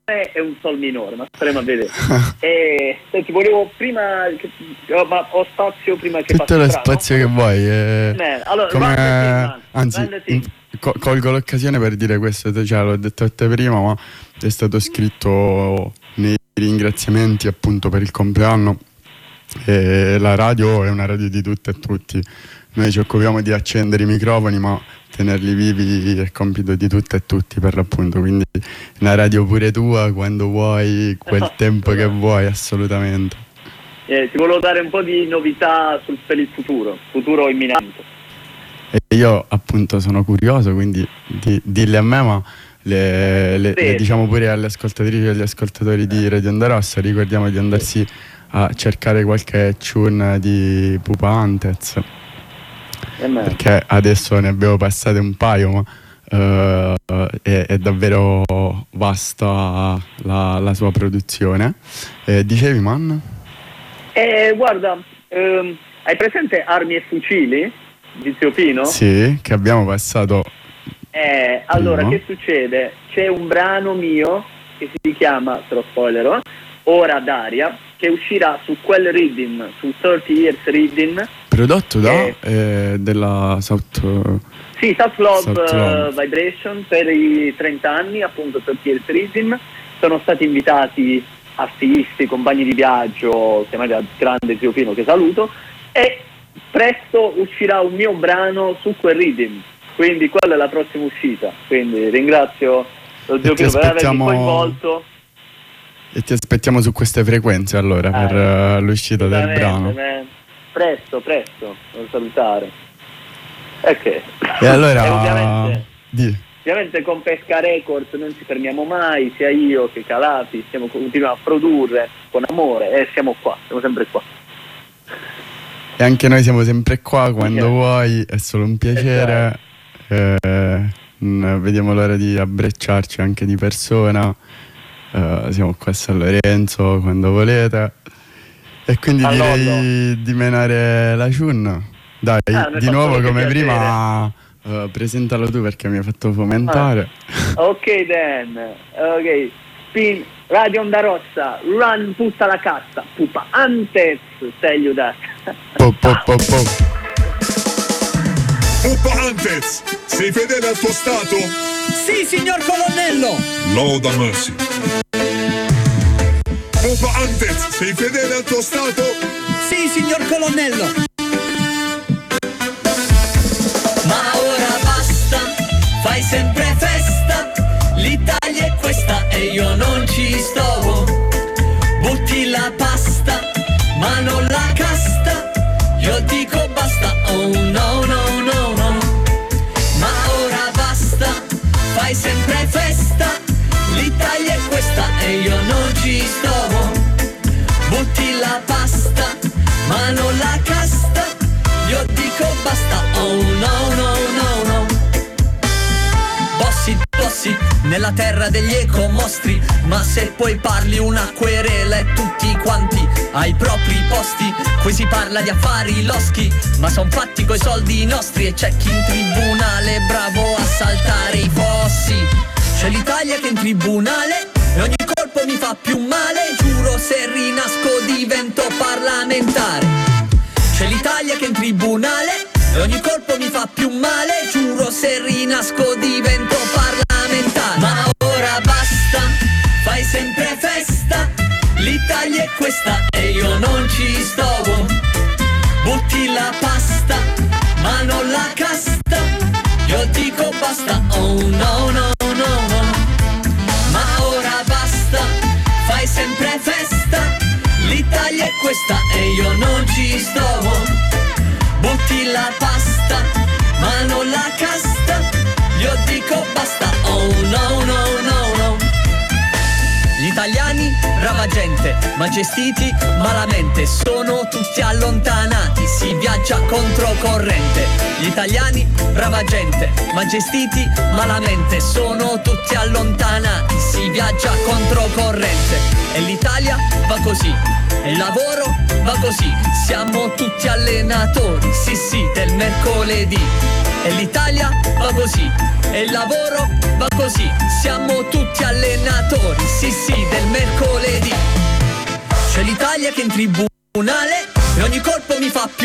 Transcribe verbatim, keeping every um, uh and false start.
è un sol minore, ma staremo a vedere. E senti, volevo prima che, oh, ma ho spazio prima che tutto lo spazio che vuoi. Eh, Beh, allora, come, thing, anzi, co- colgo l'occasione per dire questo, cioè, l'ho detto a te prima, ma è stato scritto nei ringraziamenti appunto per il compleanno. E la radio è una radio di tutte e tutti. Noi ci occupiamo di accendere i microfoni, ma tenerli vivi è compito di tutte e tutti, per l'appunto. Quindi una radio pure tua, quando vuoi, quel tempo che vuoi, assolutamente. Eh, ti volevo dare un po' di novità sul, per il futuro, futuro imminente. E io appunto sono curioso, quindi di, dille a me, ma le, le, sì. le diciamo pure alle ascoltatrici e agli ascoltatori di Radio Onda Rossa, ricordiamo di andarsi a cercare qualche tune di Pupa Antez, perché adesso ne abbiamo passate un paio, ma uh, è, è davvero vasta la, la sua produzione. Eh, dicevi, man? Eh, guarda, ehm, hai presente Armi e Fucili di Zio Pino? Sì, che abbiamo passato. Eh, allora, che succede? C'è un brano mio che si chiama, te lo spoilerò, Ora d'aria, che uscirà su quel Rhythm, su thirty Years Rhythm. Prodotto da eh, eh, della South Sì, South Love, South Love. Uh, Vibration per i trenta anni, appunto thirty Years Rhythm. Sono stati invitati artisti, compagni di viaggio, chiamati al grande Zio Pino, che saluto, e presto uscirà un mio brano su quel Rhythm, quindi quella è la prossima uscita. Quindi ringrazio lo Zio Pino per avermi coinvolto. E ti aspettiamo su queste frequenze allora eh, per uh, l'uscita del brano. Man. Presto, presto, devo salutare. Ok. E allora, e ovviamente, di. ovviamente con Pesca Records non ci fermiamo mai, sia io che Calati, stiamo, continuiamo a produrre con amore e siamo qua, siamo sempre qua. E anche noi siamo sempre qua quando okay. vuoi, è solo un piacere. Esatto. Eh, vediamo l'ora di abbrecciarci anche di persona. Uh, siamo qua a San Lorenzo quando volete. E quindi allora, direi di menare la ciun. Dai, ah, di nuovo come piacere. Prima uh, presentalo tu perché mi hai fatto fomentare. Ah. Ok Dan, ok. Spin Radio Onda Rossa, run tutta la cassa, Pupa Antez, sei you that. Po, po, po, po. Pupa Antez, sei fedele al tuo stato? Sì, signor colonnello. Lord have mercy. Pupa Antez, sei fedele al tuo stato? Sì, signor colonnello. Ma ora basta, fai sempre festa. L'Italia è questa e io non ci sto. Butti la pasta, ma non la casta. Io dico basta, oh no, no, no, no. Ma ora basta, fai sempre festa. L'Italia è questa e io non ci sto. Butti la pasta, ma non la casta. Io dico basta, oh no, no, no, no. Bossi, bossi, nella terra degli ecomostri. Ma se poi parli una querela e tutti quanti ai propri posti. Qui si parla di affari loschi, ma son fatti coi soldi nostri. E c'è chi in tribunale è bravo a saltare i fossi. C'è l'Italia che in tribunale e ogni colpo mi fa più male. Giuro se rinasco divento parlamentare. C'è l'Italia che in tribunale e ogni colpo mi fa più male. Giuro se rinasco divento parlamentare. Ma ora basta, fai sempre festa. L'Italia è questa e io non ci sto. Butti la pasta, ma non la casta. Io dico basta, oh no, no, no, no. Ma ora basta, fai sempre festa. L'Italia è questa e io non ci sto. Butti la pasta, ma non la casta. Io dico basta, oh no, no, no, no. Gli italiani, brava gente, ma gestiti malamente. Sono tutti allontanati, si viaggia controcorrente. Gli italiani, brava gente, ma gestiti malamente. Sono tutti allontanati, si viaggia controcorrente. E l'Italia va così, e il lavoro va così. Siamo tutti allenatori, sì sì, del mercoledì. E l'Italia va così, e il lavoro va così. Siamo tutti allenatori, sì sì, del mercoledì. C'è l'Italia che in tribunale e ogni colpo mi fa più